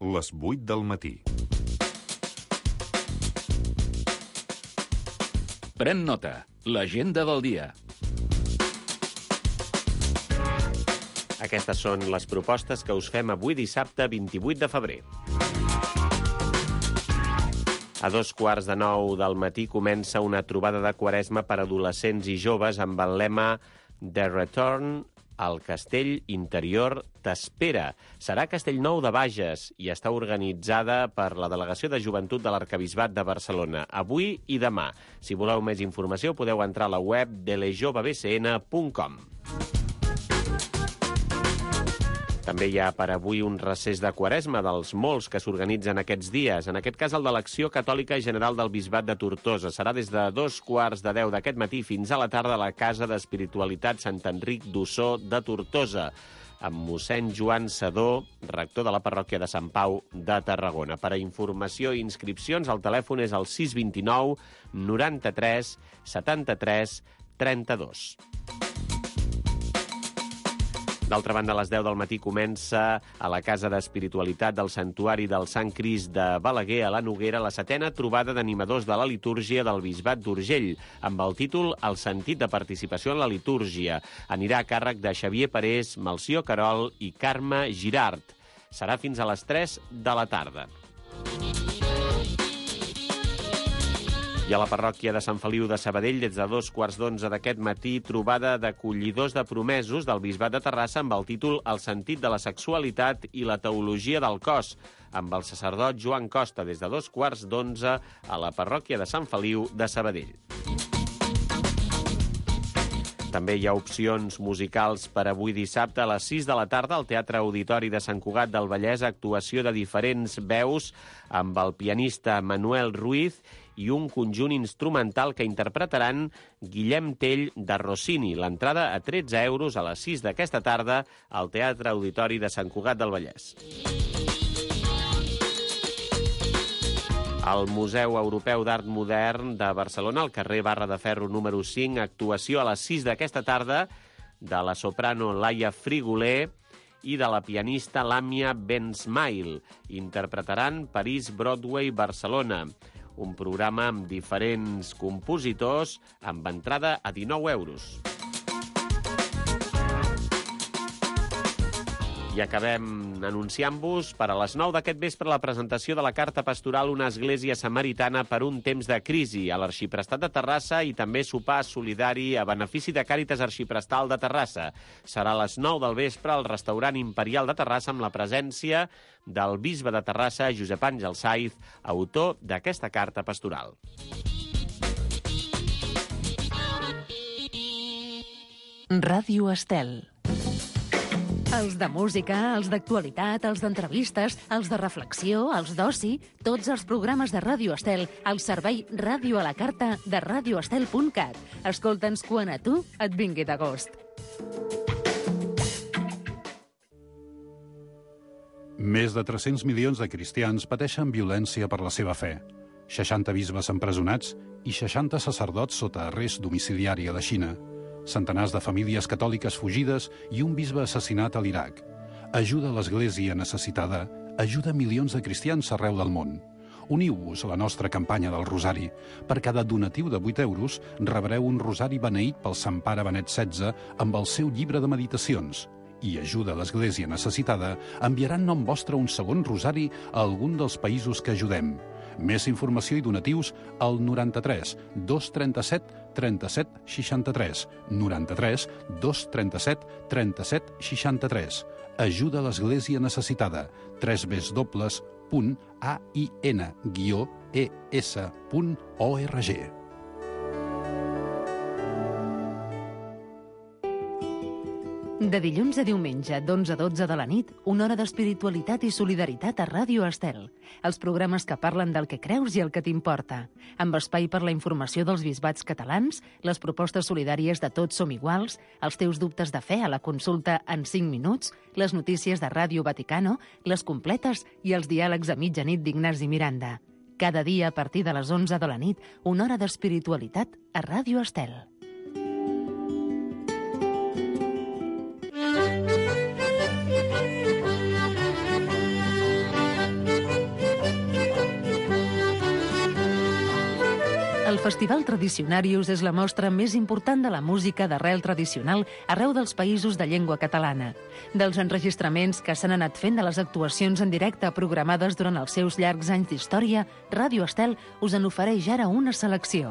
les 8 del matí. Pren nota, l'agenda del dia. Aquestes són les propostes que us fem avui dissabte 28 de febrer. A 8:45 del matí comença una trobada de Quaresma per adolescents i joves amb el lema The Return al Castell Interior t'espera. Serà a Castellnou de Bages i està organitzada per la Delegació de Joventut de l'Arquebisbat de Barcelona, avui i demà. Si voleu més informació podeu entrar a la web de lejovebcn.com. També hi ha per avui un recés de Quaresma dels molts que s'organitzen aquests dies. En aquest cas, el de l'Acció Catòlica General del Bisbat de Tortosa. Serà des de 9:45 d'aquest matí fins a la tarda a la Casa d'Espiritualitat Sant Enric d'Ossó de Tortosa, amb mossèn Joan Sedó, rector de la parròquia de Sant Pau de Tarragona. Per a informació i inscripcions, el telèfon és el 629 93 73 32. D'altra banda, a les 10 del matí comença a la Casa d'Espiritualitat del Santuari del Sant Crist de Balaguer, a la Noguera, la 7a trobada d'animadors de la litúrgia del Bisbat d'Urgell, amb el títol El sentit de participació en la litúrgia. Anirà a càrrec de Xavier Parés, Melcior Carol i Carme Girard. Serà fins a les 3 de la tarda. I a la parròquia de Sant Feliu de Sabadell, des de 9:15 d'aquest matí, trobada d'acollidors de promesos del Bisbat de Terrassa amb el títol El sentit de la sexualitat i la teologia del cos, amb el sacerdot Joan Costa, des de 9:15 a la parròquia de Sant Feliu de Sabadell. També hi ha opcions musicals per avui dissabte a les 6 de la tarda al Teatre Auditori de Sant Cugat del Vallès, actuació de diferents veus amb el pianista Manuel Ruiz i un conjunt instrumental que interpretaran Guillem Tell de Rossini. L'entrada a 13 euros a les 6 d'aquesta tarda al Teatre Auditori de Sant Cugat del Vallès. Al Museu Europeu d'Art Modern de Barcelona, al carrer Barra de Ferro número 5, actuació a les 6 d'aquesta tarda de la soprano Laia Frigoler i de la pianista Làmia Bensmail. Interpretaran París, Broadway, Barcelona. Un programa amb diferents compositors amb entrada a 19 euros. I acabem anunciant-vos per a les 9 d'aquest vespre la presentació de la carta pastoral Una església samaritana per un temps de crisi a l'Arxiprestat de Terrassa i també sopar solidari a benefici de Càritas Arxiprestal de Terrassa. Serà a les 9 del vespre al restaurant Imperial de Terrassa amb la presència del bisbe de Terrassa, Josep Àngel Saiz, autor d'aquesta carta pastoral. Ràdio Estel. Els de música, els d'actualitat, els d'entrevistes, els de reflexió, els d'oci, tots els programes de Ràdio Estel al servei Ràdio a la Carta de radioestel.cat. Escolta'ns quan a tu et vingui de gust. Més de 300 milions de cristians pateixen violència per la seva fe. 60 bisbes empresonats i 60 sacerdots sota arrest domiciliari a la Xina. Centenars de famílies catòliques fugides i un bisbe assassinat a l'Iraq. Ajuda a l'Església necessitada, ajuda milions de cristians arreu del món. Uniu-vos a la nostra campanya del Rosari. Per cada donatiu de 8 euros rebreu un rosari beneït pel Sant Pare Benet XVI amb el seu llibre de meditacions. I ajuda a l'Església necessitada enviarà en nom vostre un segon rosari a algun dels països que ajudem. Més informació i donatius al 93 237 37 63. 93 237 37 63. Ajuda a l'Església necessitada. www.ain-es.org. De dilluns a diumenge, d'11 a 12 de la nit, una hora d'espiritualitat i solidaritat a Ràdio Estel. Els programes que parlen del que creus i el que t'importa. Amb espai per la informació dels bisbats catalans, les propostes solidàries de Tots som iguals, els teus dubtes de fe a la consulta en 5 minuts, les notícies de Ràdio Vaticano, les completes i els diàlegs a mitjanit d'Ignasi Miranda. Cada dia a partir de les 11 de la nit, una hora d'espiritualitat a Ràdio Estel. El Festival Tradicionarius és la mostra més important de la música d'arrel tradicional arreu dels països de llengua catalana. Dels enregistraments que s'han anat fent de les actuacions en directe programades durant els seus llargs anys d'història, Ràdio Estel us en ofereix ara una selecció.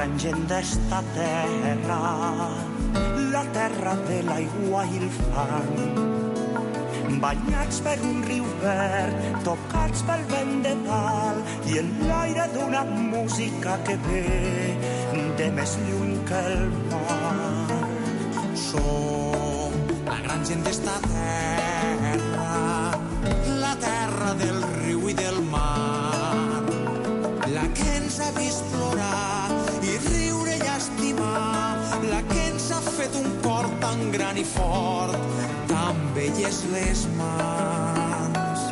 gran gent d'esta terra, la terra de l'aigua i el fang, banyats per un riu verd, tocats pel vent de dalt i en l'aire d'una música que ve de més lluny que el mar. Som la gran gent d'esta terra, la terra del riu i del mar, la que ens ha vist plorar i riure i estimar, la que ens ha fet un cor tan gran i fort, tan belles les mans.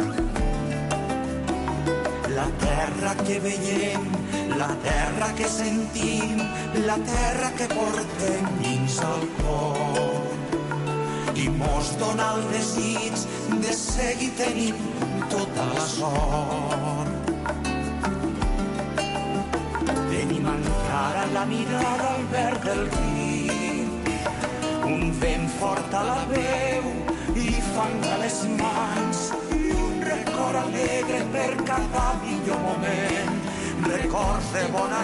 La terra que veiem, la terra que sentim, la terra que portem dins el cor i mos dona el desig de seguir tenint tota la sort. Tenim encara la mirada al verd del riu, un vent fort a la veu i fang a les mans i un record alegre per cada millor moment, records de bona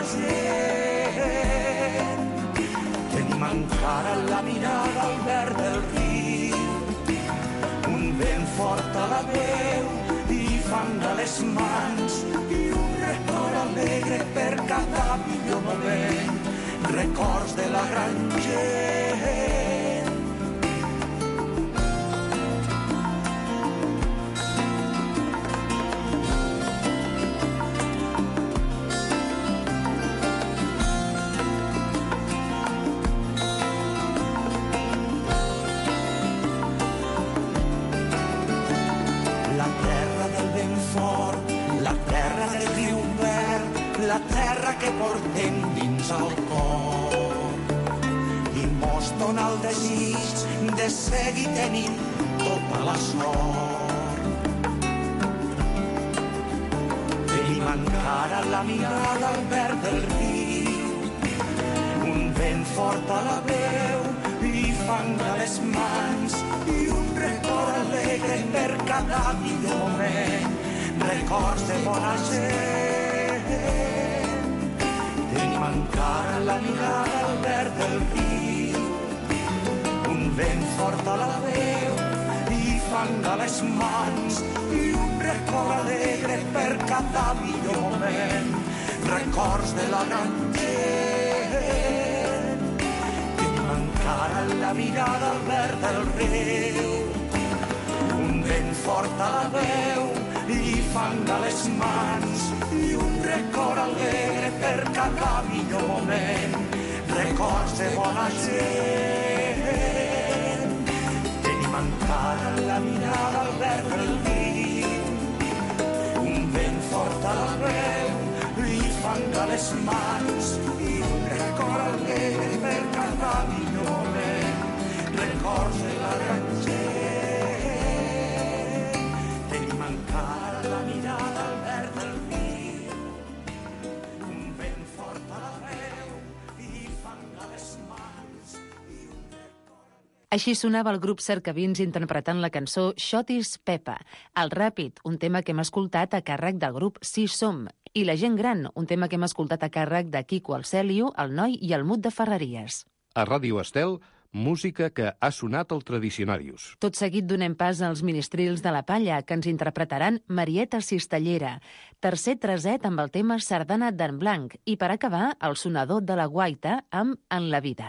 gent. Tenim encara la mirada al verd del riu, un vent fort a la veu i fang a les mans i un record alegre per cada millor moment, records de la gran gent. La terra del vent fort, la terra del riu verd, la terra que portem dins el cor i mos dona el desig de seguir tenint tota la sort. Tenim encara la mirada al verd del riu, un vent fort a la veu i fang a les mans i un record alegre per cada millor moment, records de bona gent. Tenim encara la mirada al verd del riu, un vent fort a la veu i fang a les mans i un record alegre per cada millor moment, records de la gran gent. Tenim encara la mirada al verd del riu, un vent fort a la veu i fang a les mans i un record alegre per cada millor moment, records de bona gent. Tenim encara la mirada al verd del riu, un vent fort a la veu i fang a les mans i un record alegre per cada millor moment, records de la gran gent. Tenim encara la mirada al verd del riu, un vent fort a la veu i fang a les mans i un record... Així sonava el grup Cercavins interpretant la cançó Xotis Pepa, el Ràpid, un tema que hem escoltat a càrrec del grup Sí Som, i La gent gran, un tema que hem escoltat a càrrec de Quico el Cèlio, el Noi i el Mut de Ferreries. A Ràdio Estel, música que ha sonat al Tradicionarius. Tot seguit donem pas als Ministrils de la Palla, que ens interpretaran Marieta Cistellera, tercer treset amb el tema Sardana d'en Blanc, i per acabar, el sonador de la guaita amb En la vida.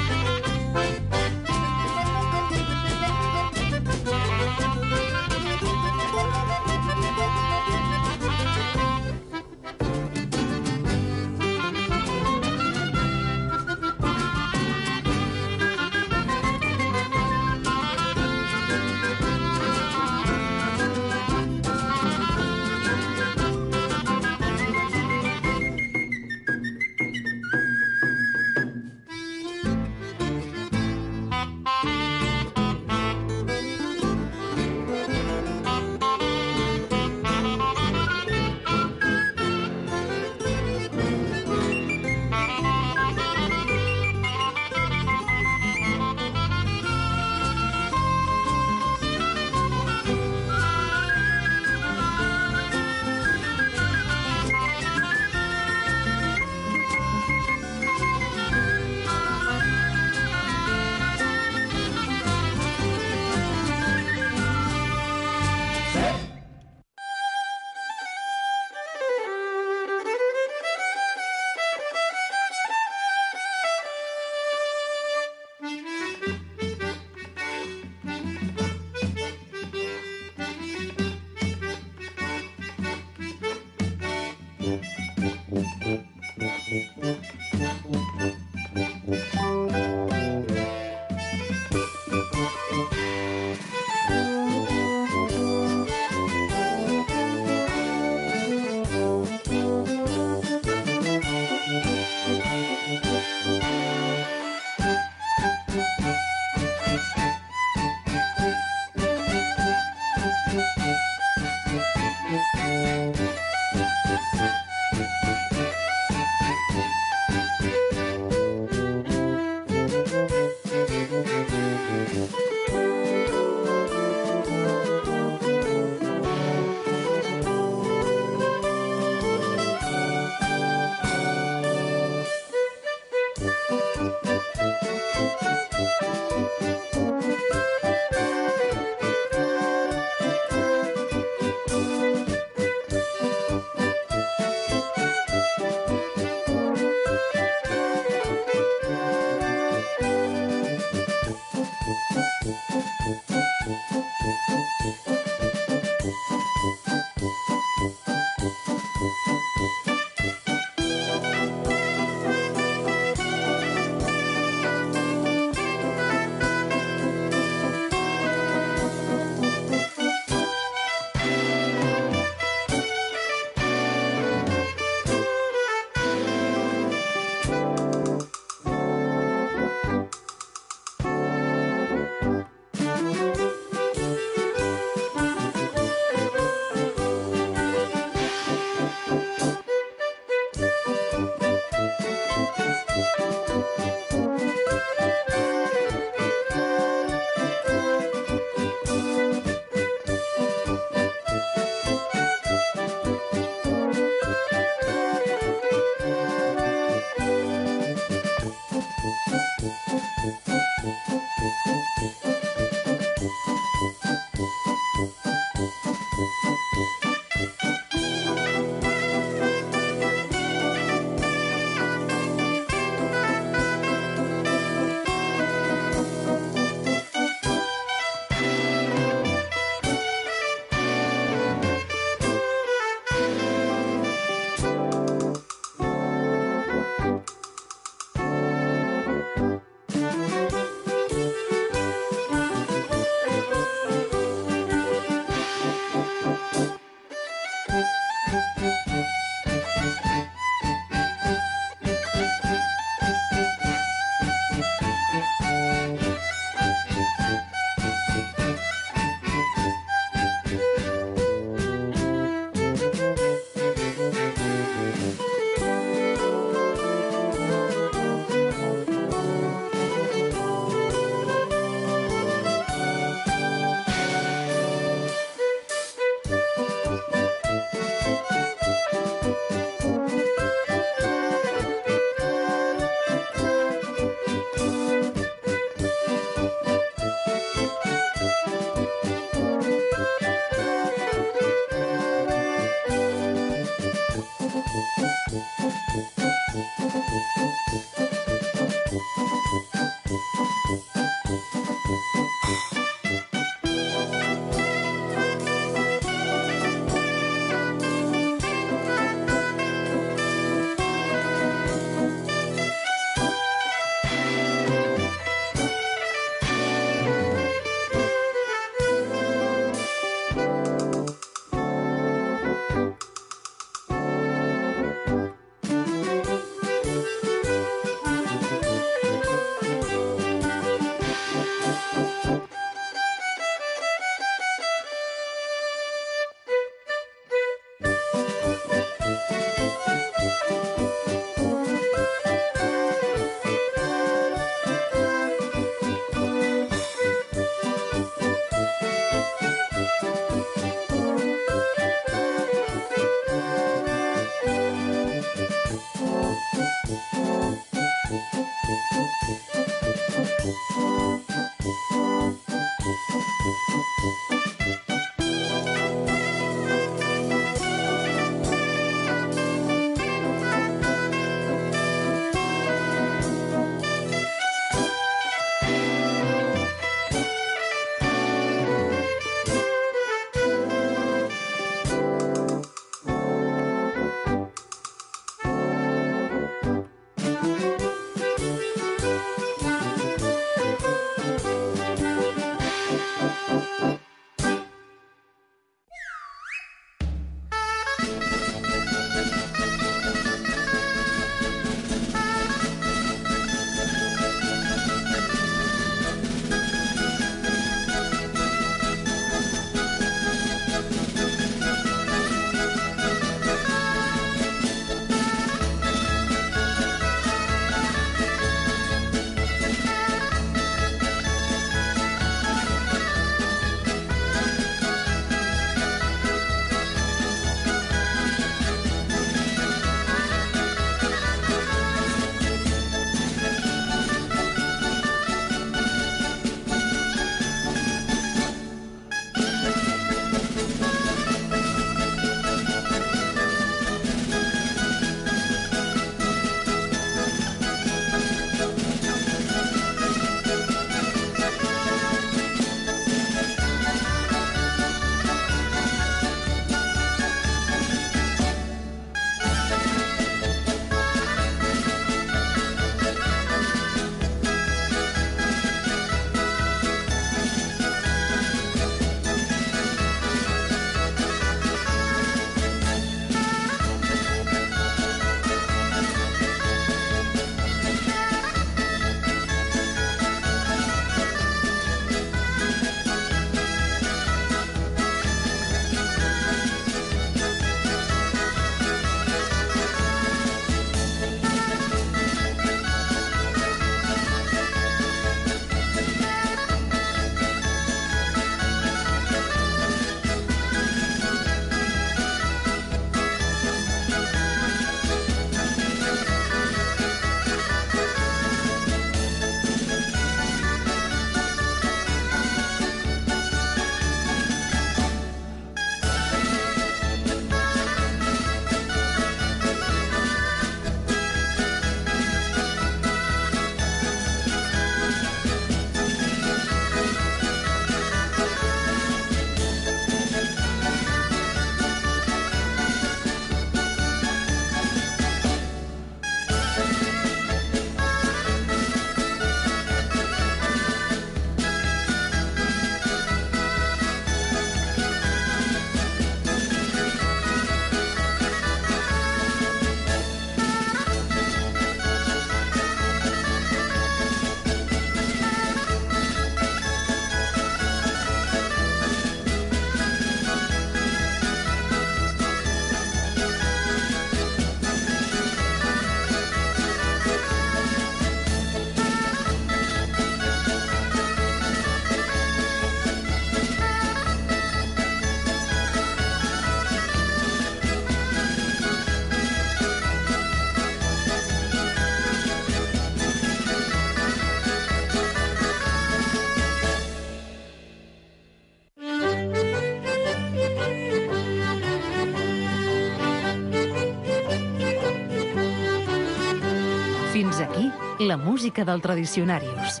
És aquí la música del Tradicionarius.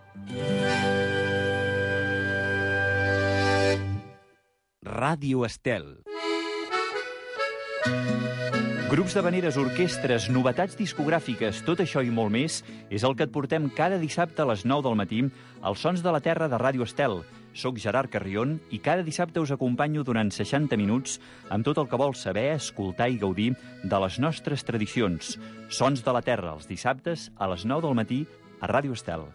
Ràdio Estel. Grups d'havaneres, orquestres, novetats discogràfiques, tot això i molt més és el que et portem cada dissabte a les 9 del matí als Sons de la Terra de Ràdio Estel. Soc Gerard Carrion i cada dissabte us acompanyo durant 60 minuts amb tot el que vols saber, escoltar i gaudir de les nostres tradicions. Sons de la Terra, els dissabtes a les 9 del matí a Ràdio Estel.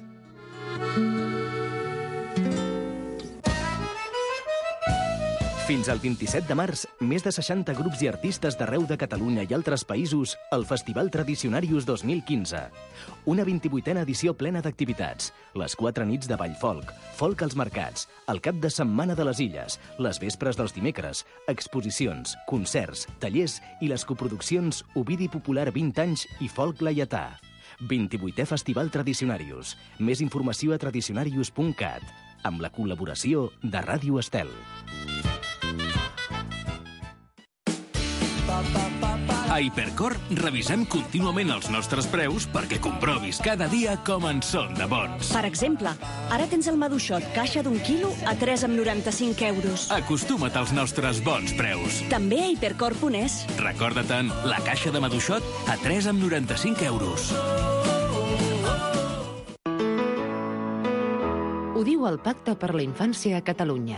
Fins al 27 de març, més de 60 grups i artistes d'arreu de Catalunya i altres països al Festival Tradicionarius 2015. Una 28a edició plena d'activitats. Les 4 nits de ball folk, folk als mercats, el cap de setmana de les Illes, les vespres dels dimecres, exposicions, concerts, tallers i les coproduccions Ovidi Popular 20 anys i Folk Laietà. 28è Festival Tradicionarius. Més informació a tradicionarius.cat, amb la col·laboració de Ràdio Estel. A Hipercor revisem contínuament els nostres preus perquè comprovis cada dia com en són de bons. Per exemple, ara tens el maduixot caixa d'1 quilo a 3,95 euros. Acostuma't als nostres bons preus. També a hipercor.es. Recorda-te'n, la caixa de maduixot a 3,95 euros. Ho diu el Pacte per la Infància a Catalunya.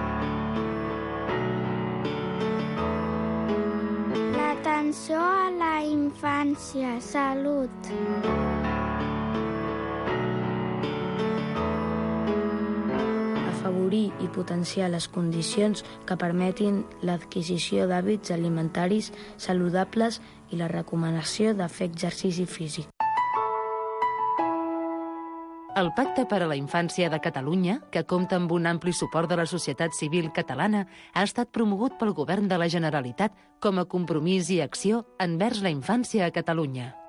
Atenció a la infància, salut. Afavorir i potenciar les condicions que permetin l'adquisició d'hàbits alimentaris saludables i la recomanació de fer exercici físic. El Pacte per a la Infància de Catalunya, que compta amb un ampli suport de la societat civil catalana, ha estat promogut pel Govern de la Generalitat com a compromís i acció envers la infància a Catalunya.